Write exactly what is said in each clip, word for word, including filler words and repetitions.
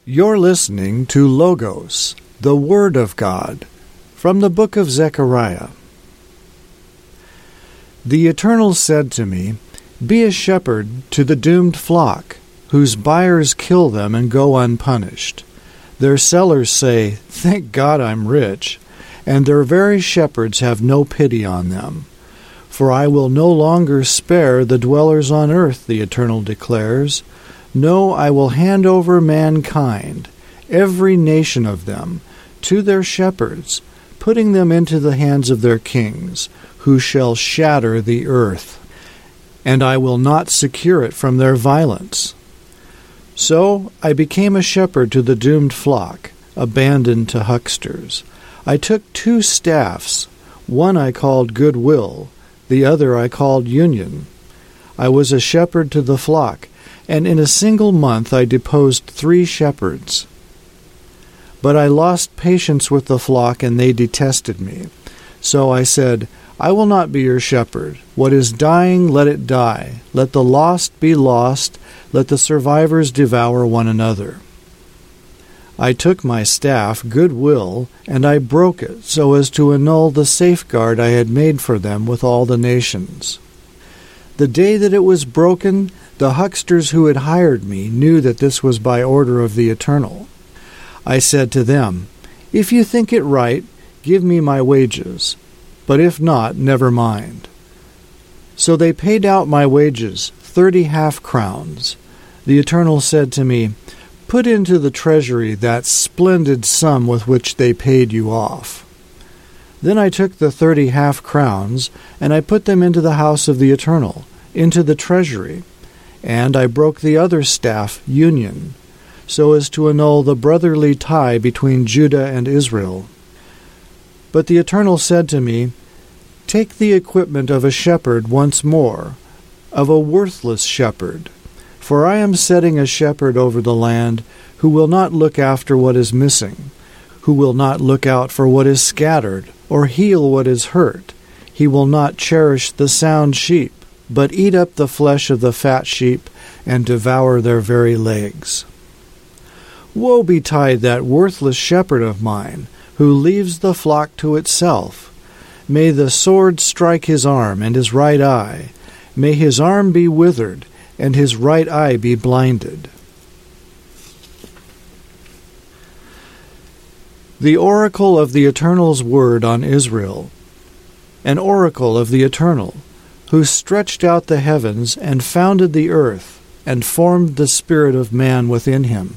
You're listening to Logos, the Word of God, from the book of Zechariah. The Eternal said to me, "Be a shepherd to the doomed flock, whose buyers kill them and go unpunished. Their sellers say, 'Thank God I'm rich,' and their very shepherds have no pity on them. For I will no longer spare the dwellers on earth," the Eternal declares. "No, I will hand over mankind, every nation of them, to their shepherds, putting them into the hands of their kings, who shall shatter the earth. And I will not secure it from their violence." So I became a shepherd to the doomed flock, abandoned to hucksters. I took two staffs. One I called Goodwill, the other I called Union. I was a shepherd to the flock, and in a single month I deposed three shepherds. But I lost patience with the flock, and they detested me. So I said, "I will not be your shepherd. What is dying, let it die. Let the lost be lost. Let the survivors devour one another." I took my staff, Goodwill, and I broke it so as to annul the safeguard I had made for them with all the nations. The day that it was broken, the hucksters who had hired me knew that this was by order of the Eternal. I said to them, "If you think it right, give me my wages, but if not, never mind." So they paid out my wages, thirty half-crowns. The Eternal said to me, "Put into the treasury that splendid sum with which they paid you off." Then I took the thirty half-crowns, and I put them into the house of the Eternal, into the treasury, and I broke the other staff, Union, so as to annul the brotherly tie between Judah and Israel. But the Eternal said to me, "Take the equipment of a shepherd once more, of a worthless shepherd, for I am setting a shepherd over the land who will not look after what is missing, who will not look out for what is scattered, or heal what is hurt. He will not cherish the sound sheep, but eat up the flesh of the fat sheep and devour their very legs. Woe betide that worthless shepherd of mine, who leaves the flock to itself. May the sword strike his arm and his right eye. May his arm be withered, and his right eye be blinded." The oracle of the Eternal's word on Israel, an oracle of the Eternal, who stretched out the heavens and founded the earth and formed the spirit of man within him.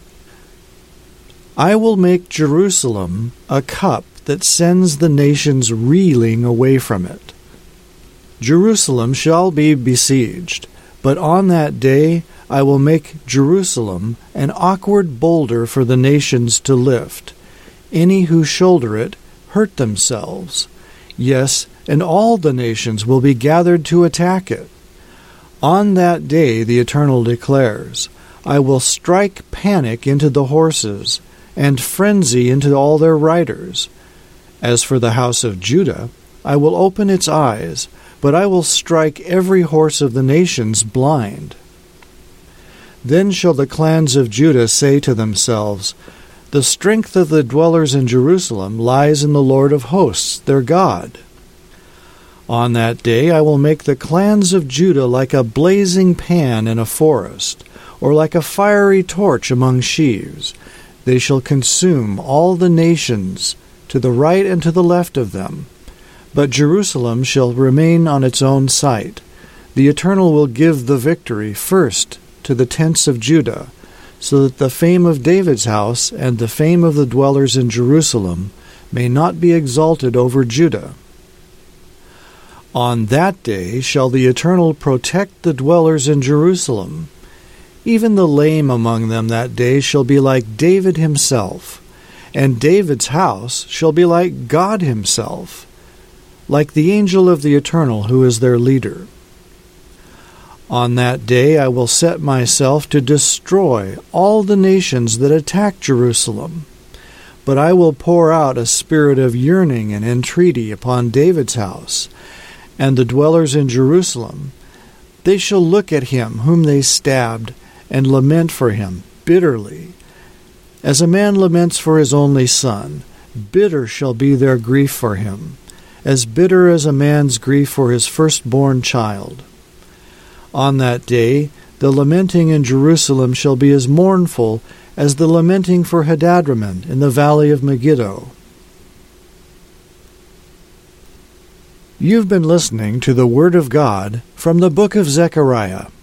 I will make Jerusalem a cup that sends the nations reeling away from it. Jerusalem shall be besieged, but on that day I will make Jerusalem an awkward boulder for the nations to lift. Any who shoulder it hurt themselves. Yes, and all the nations will be gathered to attack it. On that day, the Eternal declares, I will strike panic into the horses, and frenzy into all their riders. As for the house of Judah, I will open its eyes, but I will strike every horse of the nations blind. Then shall the clans of Judah say to themselves, "The strength of the dwellers in Jerusalem lies in the Lord of hosts, their God." On that day I will make the clans of Judah like a blazing pan in a forest, or like a fiery torch among sheaves. They shall consume all the nations, to the right and to the left of them. But Jerusalem shall remain on its own site. The Eternal will give the victory first to the tents of Judah, so that the fame of David's house and the fame of the dwellers in Jerusalem may not be exalted over Judah. On that day shall the Eternal protect the dwellers in Jerusalem. Even the lame among them that day shall be like David himself, and David's house shall be like God himself, like the angel of the Eternal who is their leader. On that day I will set myself to destroy all the nations that attack Jerusalem. But I will pour out a spirit of yearning and entreaty upon David's house, and the dwellers in Jerusalem. They shall look at him whom they stabbed, and lament for him bitterly. As a man laments for his only son, bitter shall be their grief for him, as bitter as a man's grief for his firstborn child. On that day the lamenting in Jerusalem shall be as mournful as the lamenting for Hadadrimmon in the valley of Megiddo. You've been listening to the Word of God from the book of Zechariah.